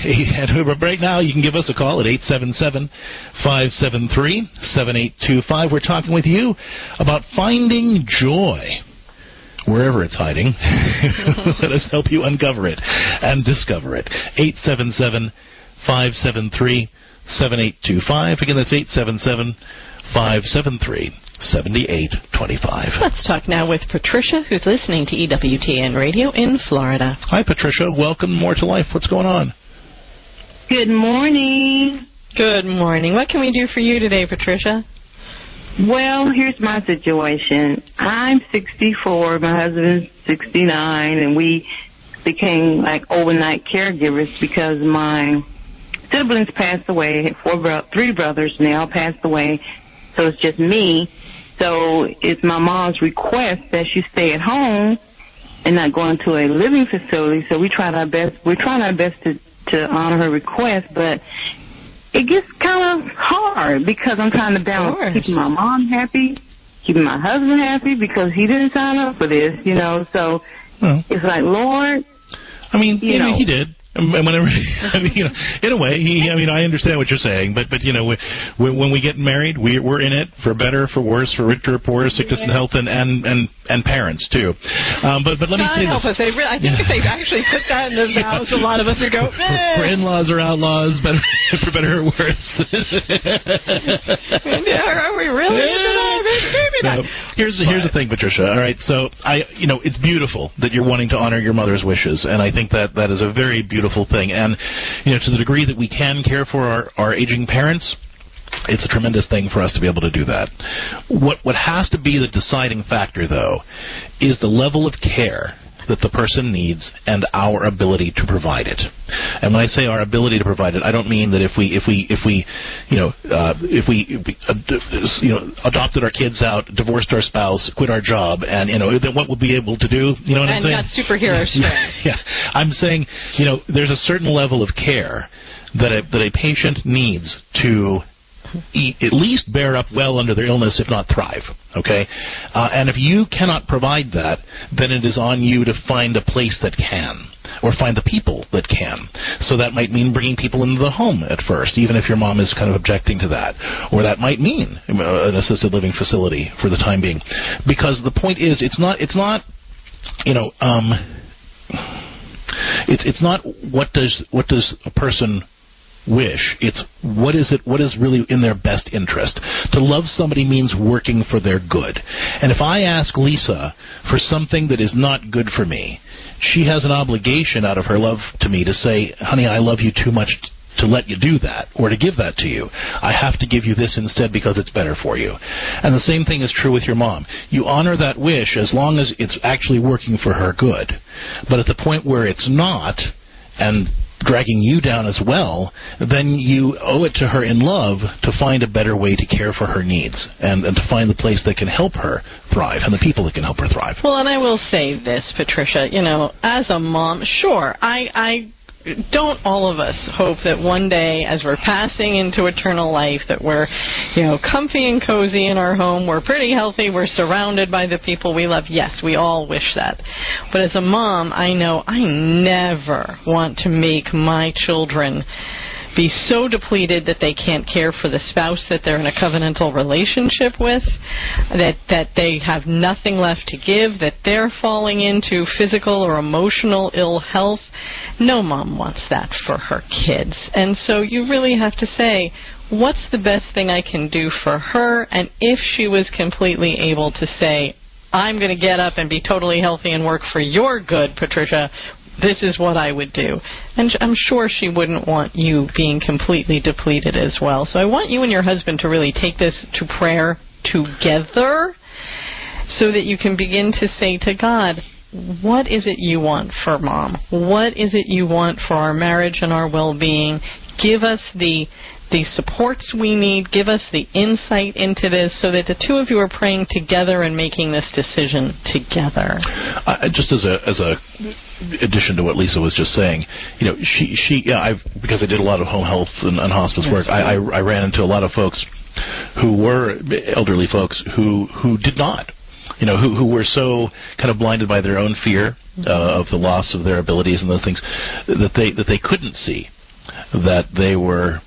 And right now, you can give us a call at eight seven seven, five seven three, seven eight two five. We're talking with you about finding joy wherever it's hiding. Let us help you uncover it and discover it. eight seven seven, five seven three, seven eight two five. Again, that's eight seven seven, five seven three, seven eight two five. Let's talk now with Patricia, who's listening to E W T N Radio in Florida. Hi, Patricia. Welcome More to Life. What's going on? Good morning. Good morning. What can we do for you today, Patricia? Well, here's my situation. I'm sixty-four, my husband's sixty-nine, and we became like overnight caregivers because my siblings passed away. I had four bro- three brothers, and they all passed away, so it's just me. So it's my mom's request that she stay at home and not go into a living facility. So we tried our best. We're trying our best to to honor her request, but it gets kind of hard because I'm trying to balance keeping my mom happy, keeping my husband happy because he didn't sign up for this, you know. So well, it's like, Lord, I mean, you you know, know, he did. And whenever, I mean, you know, in a way, he, I mean, I understand what you're saying, but, but you know, we, we, when we get married, we, we're in it for better, for worse, for richer, or poorer, sickness and health, and, and, and, and parents, too. Um, but, but let me God say help this. us. They really, I think Yeah. if they actually put that in the vows, a lot of us would go, For, eh. for in-laws or outlaws, better, for better or worse. Are we really? Maybe not. No. Here's here's the thing, Patricia. All right, so I, you know, it's beautiful that you're wanting to honor your mother's wishes, and I think that that is a very beautiful thing. And you know, to the degree that we can care for our, our aging parents, it's a tremendous thing for us to be able to do that. What what has to be the deciding factor, though, is the level of care that the person needs and our ability to provide it. And when I say our ability to provide it, I don't mean that if we if we if we you know uh, if we, if we uh, you know adopted our kids out, divorced our spouse, quit our job, and you know then what we'll be able to do. You know what and I'm saying? got superhero strength. Yeah, I'm saying you know there's a certain level of care that a, that a patient needs to eat, at least bear up well under their illness, if not thrive. Okay, uh, and if you cannot provide that, then it is on you to find a place that can, or find the people that can. So that might mean bringing people into the home at first, even if your mom is kind of objecting to that, or that might mean an assisted living facility for the time being. Because the point is, it's not, it's not, you know, um, it's it's not what does what does a person wish. It's what is it what is really in their best interest. To love somebody means working for their good. And if I ask Lisa for something that is not good for me, she has an obligation out of her love to me to say, honey, I love you too much to let you do that or to give that to you. I have to give you this instead because it's better for you. And the same thing is true with your mom. You honor that wish as long as it's actually working for her good. But at the point where it's not, and dragging you down as well, then you owe it to her in love to find a better way to care for her needs and, and to find the place that can help her thrive and the people that can help her thrive. Well, and I will say this, Patricia, you know, as a mom, sure, I, I don't all of us hope that one day as we're passing into eternal life that we're, you know, comfy and cozy in our home, we're pretty healthy, we're surrounded by the people we love. Yes, we all wish that. But as a mom, I know I never want to make my children be so depleted that they can't care for the spouse that they're in a covenantal relationship with, that that they have nothing left to give, that they're falling into physical or emotional ill health. No mom wants that for her kids. And so you really have to say, what's the best thing I can do for her? And if she was completely able to say, I'm going to get up and be totally healthy and work for your good, Patricia, this is what I would do. And I'm sure she wouldn't want you being completely depleted as well. So I want you and your husband to really take this to prayer together so that you can begin to say to God, what is it you want for Mom? What is it you want for our marriage and our well-being? Give us the the supports we need. Give us the insight into this so that the two of you are praying together and making this decision together. Uh, just as a as a addition to what Lisa was just saying, you know, she she yeah, I've because I did a lot of home health and, and hospice yes, work. I, I I ran into a lot of folks who were elderly folks who who did not. You know, who who were so kind of blinded by their own fear uh, of the loss of their abilities and those things that they that they couldn't see that they were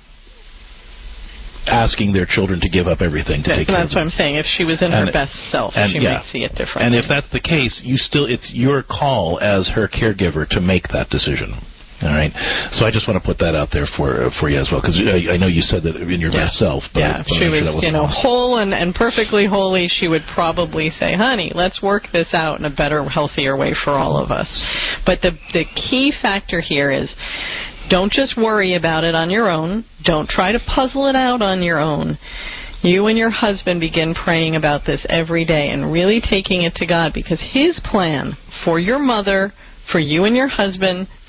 asking their children to give up everything to yes, take care of them. That's what I'm saying. If she was in and, her best self, and, she yeah. might see it differently. And if that's the case, you still it's your call as her caregiver to make that decision. All right. So I just want to put that out there for uh, for you as well, because I, I know you said that in your yeah. best self. But yeah, if she sure was, that you know, lost. whole and, and perfectly holy. She would probably say, "Honey, let's work this out in a better, healthier way for all of us." But the the key factor here is, don't just worry about it on your own. Don't try to puzzle it out on your own. You and your husband begin praying about this every day and really taking it to God, because His plan for your mother, for you and your husband,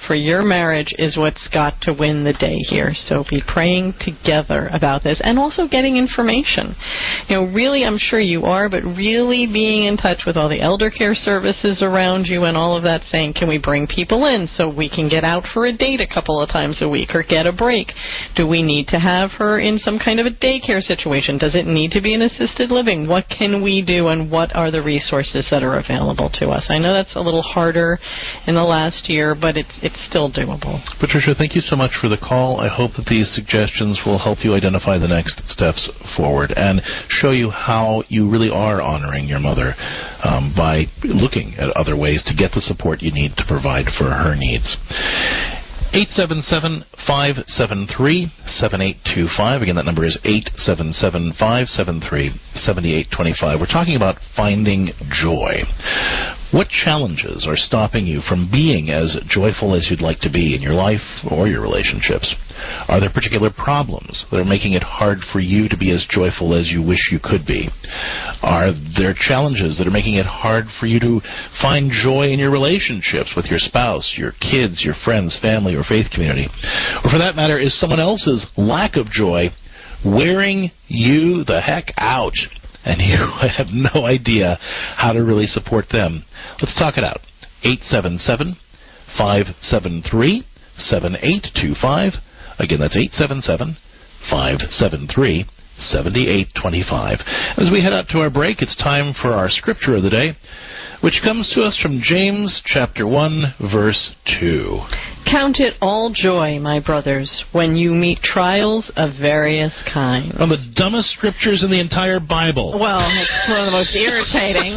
for your marriage is what's got to win the day here. So be praying together about this and also getting information. You know, really, I'm sure you are, but really being in touch with all the elder care services around you and all of that, saying, can we bring people in so we can get out for a date a couple of times a week or get a break? Do we need to have her in some kind of a daycare situation? Does it need to be an assisted living? What can we do, and what are the resources that are available to us? I know that's a little harder in the last year, but it's it's still doable. Patricia, thank you so much for the call. I hope that these suggestions will help you identify the next steps forward and show you how you really are honoring your mother um, by looking at other ways to get the support you need to provide for her needs. eight seven seven, five seven three, seven eight two five. Again, that number is eight seven seven, five seven three, seven eight two five. We're talking about finding joy. What challenges are stopping you from being as joyful as you'd like to be in your life or your relationships? Are there particular problems that are making it hard for you to be as joyful as you wish you could be? Are there challenges that are making it hard for you to find joy in your relationships with your spouse, your kids, your friends, family, or faith community? Or for that matter, is someone else's lack of joy wearing you the heck out, and you have no idea how to really support them? Let's talk it out. eight seven seven, five seven three, seven eight two five. Again, that's eight seven seven, five seven three, seven eight two five. As we head out to our break, it's time for our scripture of the day, which comes to us from James chapter one, verse two. Count it all joy, my brothers, when you meet trials of various kinds. One of the dumbest scriptures in the entire Bible. Well, it's one of the most irritating.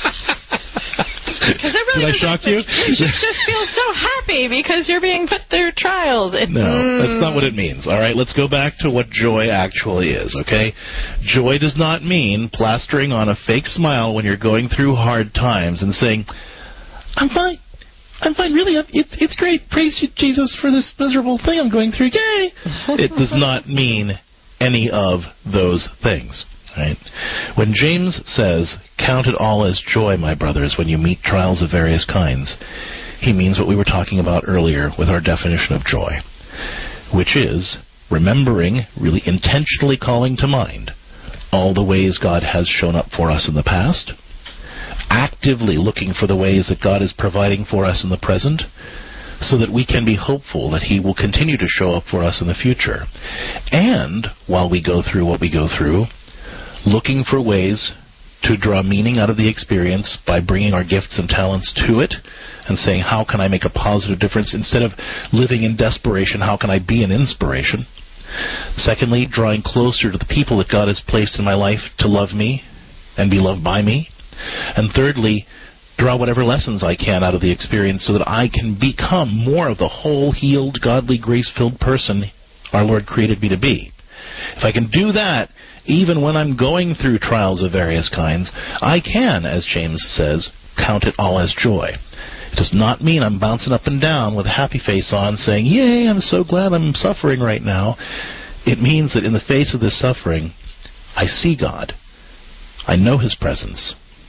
Because it really Did I shock you? You should just feel so happy because you're being put through trials. It, no, mm. that's not what it means. All right, let's go back to what joy actually is, okay? Joy does not mean plastering on a fake smile when you're going through hard times and saying, I'm fine. I'm fine, really. I'm, it, it's great. Praise you, Jesus, for this miserable thing I'm going through. Yay! It does not mean any of those things. Right? When James says, count it all as joy, my brothers, when you meet trials of various kinds, he means what we were talking about earlier with our definition of joy, which is remembering, really intentionally calling to mind all the ways God has shown up for us in the past, actively looking for the ways that God is providing for us in the present, so that we can be hopeful that He will continue to show up for us in the future. And while we go through what we go through, looking for ways to draw meaning out of the experience by bringing our gifts and talents to it and saying, how can I make a positive difference? Instead of living in desperation, how can I be an inspiration? Secondly, drawing closer to the people that God has placed in my life to love me and be loved by me. And thirdly, draw whatever lessons I can out of the experience so that I can become more of the whole, healed, godly, grace-filled person our Lord created me to be. If I can do that, even when I'm going through trials of various kinds, I can, as James says, count it all as joy. It does not mean I'm bouncing up and down with a happy face on saying, yay, I'm so glad I'm suffering right now. It means that in the face of this suffering, I see God. I know His presence.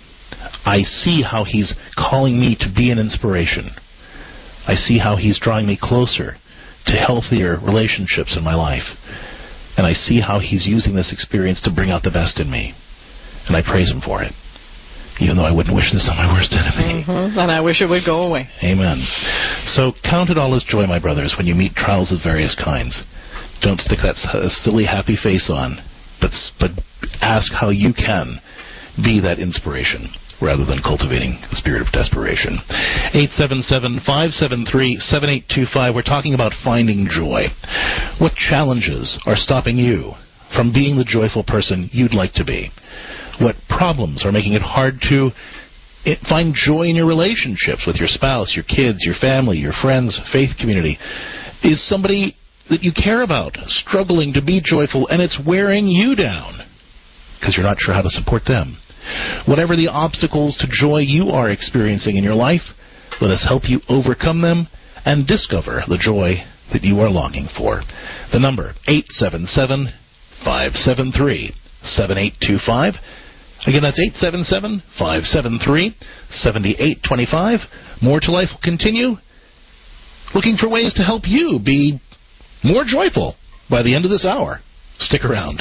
I see how He's calling me to be an inspiration. I see how He's drawing me closer to healthier relationships in my life. And I see how He's using this experience to bring out the best in me. And I praise Him for it, even though I wouldn't wish this on my worst enemy. Mm-hmm. And I wish it would go away. Amen. So count it all as joy, my brothers, when you meet trials of various kinds. Don't stick that silly, happy face on, but, but ask how you can be that inspiration rather than cultivating the spirit of desperation. eight seven seven, five seven three, seven eight two five. We're talking about finding joy. What challenges are stopping you from being the joyful person you'd like to be? What problems are making it hard to it, find joy in your relationships with your spouse, your kids, your family, your friends, faith community? Is somebody that you care about struggling to be joyful and it's wearing you down because you're not sure how to support them? Whatever the obstacles to joy you are experiencing in your life, let us help you overcome them and discover the joy that you are longing for. The number, eight seven seven, five seven three, seven eight two five. Again, that's eight seven seven, five seven three, seven eight two five. More to Life will continue looking for ways to help you be more joyful by the end of this hour. Stick around.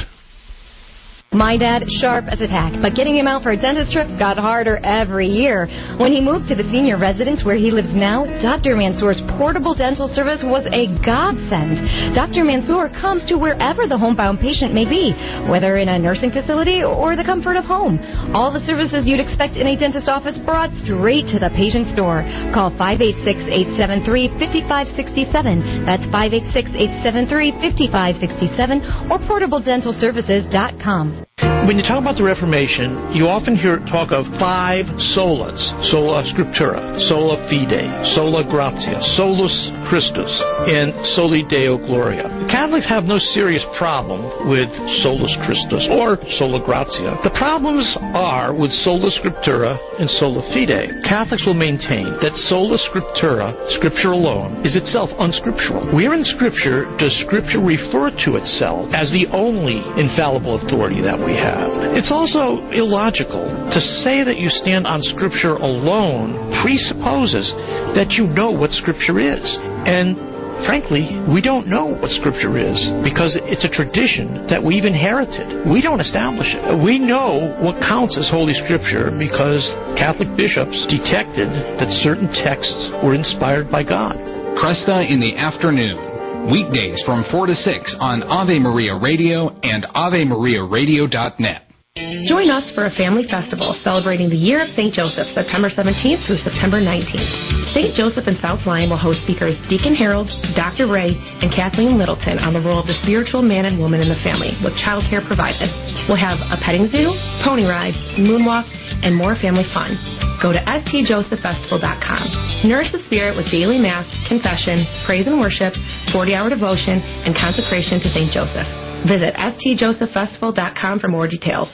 My dad, sharp as a tack, but getting him out for a dentist trip got harder every year. When he moved to the senior residence where he lives now, Doctor Mansour's portable dental service was a godsend. Doctor Mansour comes to wherever the homebound patient may be, whether in a nursing facility or the comfort of home. All the services you'd expect in a dentist office brought straight to the patient's door. Call five eight six, eight seven three, five five six seven. That's five eight six, eight seven three, five five six seven or portable dental services dot com. When you talk about the Reformation, you often hear talk of five solas: sola scriptura, sola fide, sola gratia, solus Christus, and soli Deo gloria. The Catholics have no serious problem with solus Christus or sola gratia. The problems are with sola scriptura and sola fide. Catholics will maintain that sola scriptura, Scripture alone, is itself unscriptural. Where in Scripture does Scripture refer to itself as the only infallible authority that we have? It's also illogical to say that you stand on Scripture alone presupposes that you know what Scripture is. And frankly, we don't know what Scripture is because it's a tradition that we've inherited. We don't establish it. We know what counts as Holy Scripture because Catholic bishops detected that certain texts were inspired by God. Cresta in the afternoon. Weekdays from four to six on Ave Maria Radio and Ave Maria Radio dot net. Join us for a family festival celebrating the Year of Saint Joseph, September seventeenth through September nineteenth. Saint Joseph in South Lyon will host speakers Deacon Harold, Doctor Ray, and Kathleen Littleton on the role of the spiritual man and woman in the family, with child care provided. We'll have a petting zoo, pony ride, moonwalk, and more family fun. Go to S T Joseph Festival dot com. Nourish the spirit with daily mass, confession, praise and worship, forty-hour devotion, and consecration to Saint Joseph. Visit S T Joseph Festival dot com for more details.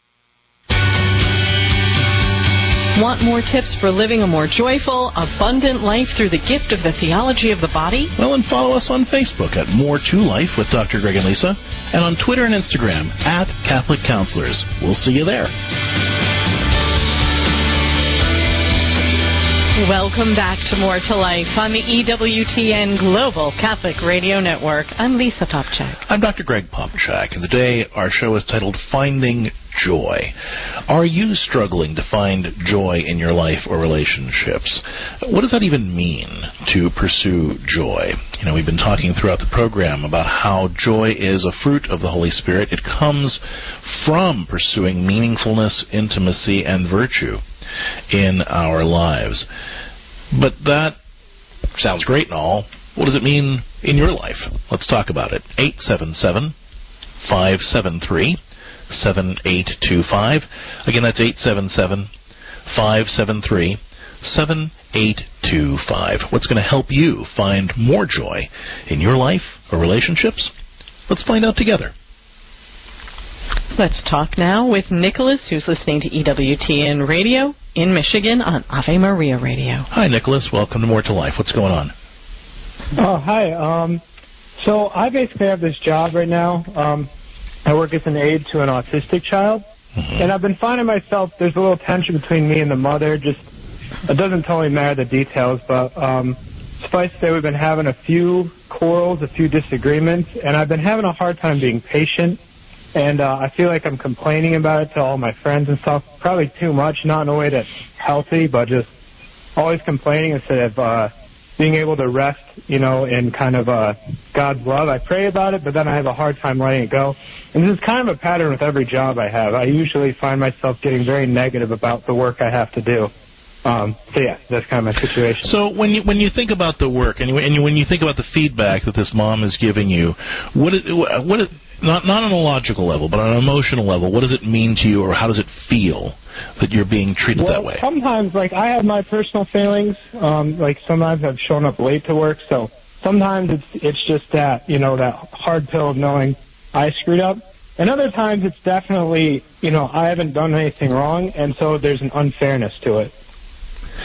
Want more tips for living a more joyful, abundant life through the gift of the theology of the body? Well, and follow us on Facebook at More to Life with Doctor Greg and Lisa, and on Twitter and Instagram at Catholic Counselors. We'll see you there. Welcome back to More to Life on the E W T N Global Catholic Radio Network. I'm Lisa Popchak. I'm Doctor Greg Popchak, and today our show is titled Finding Joy. Are you struggling to find joy in your life or relationships? What does that even mean, to pursue joy? You know, we've been talking throughout the program about how joy is a fruit of the Holy Spirit. It comes from pursuing meaningfulness, intimacy, and virtue in our lives. But that sounds great and all. What does it mean in your life? Let's talk about it. eight seven seven, five seven three, seven eight two five. Again, that's eight seven seven, five seven three, seven eight two five. What's going to help you find more joy in your life or relationships? Let's find out together. Let's talk now with Nicholas, who's listening to E W T N Radio in Michigan on Ave Maria Radio. Hi, Nicholas. Welcome to More to Life. What's going on? Oh, hi. Um, so I basically have this job right now. Um, I work as an aide to an autistic child, mm-hmm. and I've been finding myself, there's a little tension between me and the mother. Just, it doesn't totally matter the details, but um, suffice to say we've been having a few quarrels, a few disagreements, and I've been having a hard time being patient. And uh, I feel like I'm complaining about it to all my friends and stuff, probably too much, not in a way that's healthy, but just always complaining instead of uh, being able to rest, you know, in kind of uh, God's love. I pray about it, but then I have a hard time letting it go. And this is kind of a pattern with every job I have. I usually find myself getting very negative about the work I have to do. Um, so yeah, that's kind of my situation. So when you when you think about the work and, you, and you, when you think about the feedback that this mom is giving you, what is, what is, not not on a logical level, but on an emotional level, what does it mean to you, or how does it feel that you're being treated well, that way? Sometimes, like I have my personal failings. Um, like sometimes I've shown up late to work, so sometimes it's it's just that you know that hard pill of knowing I screwed up. And other times it's definitely you know I haven't done anything wrong, and so there's an unfairness to it.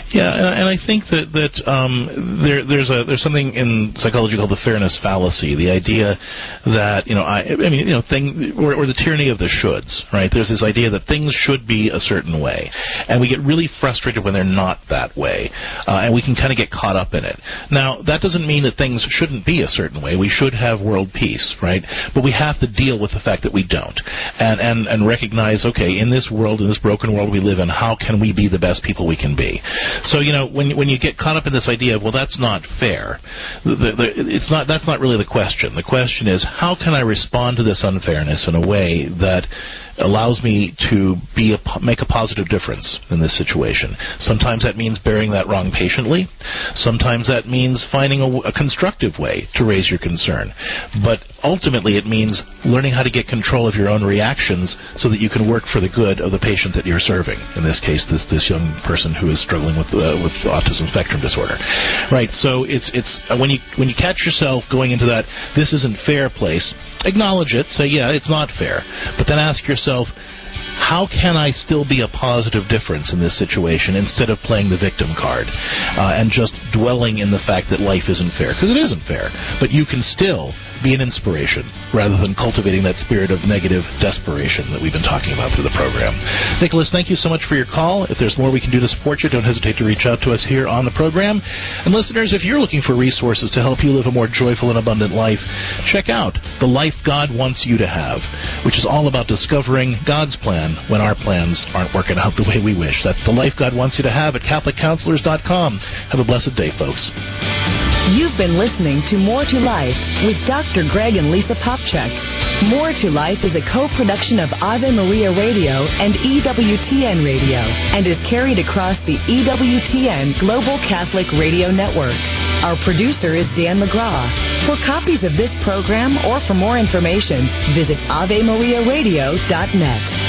Yeah, and, and I think that that um, there, there's a there's something in psychology called the fairness fallacy. The idea that you know, I, I mean, you know, thing or, or the tyranny of the shoulds. Right? There's this idea that things should be a certain way, and we get really frustrated when they're not that way, uh, and we can kind of get caught up in it. Now, that doesn't mean that things shouldn't be a certain way. We should have world peace, right? But we have to deal with the fact that we don't, and and and recognize, okay, in this world, in this broken world we live in, how can we be the best people we can be? So, you know, when when you get caught up in this idea of, well, that's not fair, the, the, it's not. That's not really the question. The question is, how can I respond to this unfairness in a way that allows me to be a, make a positive difference in this situation? Sometimes that means bearing that wrong patiently. Sometimes that means finding a, a constructive way to raise your concern. But ultimately it means learning how to get control of your own reactions so that you can work for the good of the patient that you're serving. In this case, this this young person who is struggling with uh, with autism spectrum disorder. Right. So it's it's uh, when you when you catch yourself going into that this isn't fair place, acknowledge it. Say, yeah, it's not fair. But then ask yourself, how can I still be a positive difference in this situation instead of playing the victim card uh, and just dwelling in the fact that life isn't fair? Because it isn't fair. But you can still be an inspiration rather than cultivating that spirit of negative desperation that we've been talking about through the program. Nicholas, thank you so much for your call. If there's more we can do to support you, don't hesitate to reach out to us here on the program. And listeners, if you're looking for resources to help you live a more joyful and abundant life, check out The Life God Wants You to Have, which is all about discovering God's plan when our plans aren't working out the way we wish. That's The Life God Wants You to Have at Catholic Counselors dot com. Have a blessed day, folks. You've been listening to More to Life with Doctor Greg and Lisa Popchak. More to Life is a co-production of Ave Maria Radio and E W T N Radio and is carried across the E W T N Global Catholic Radio Network. Our producer is Dan McGraw. For copies of this program or for more information, visit Ave Maria Radio dot net.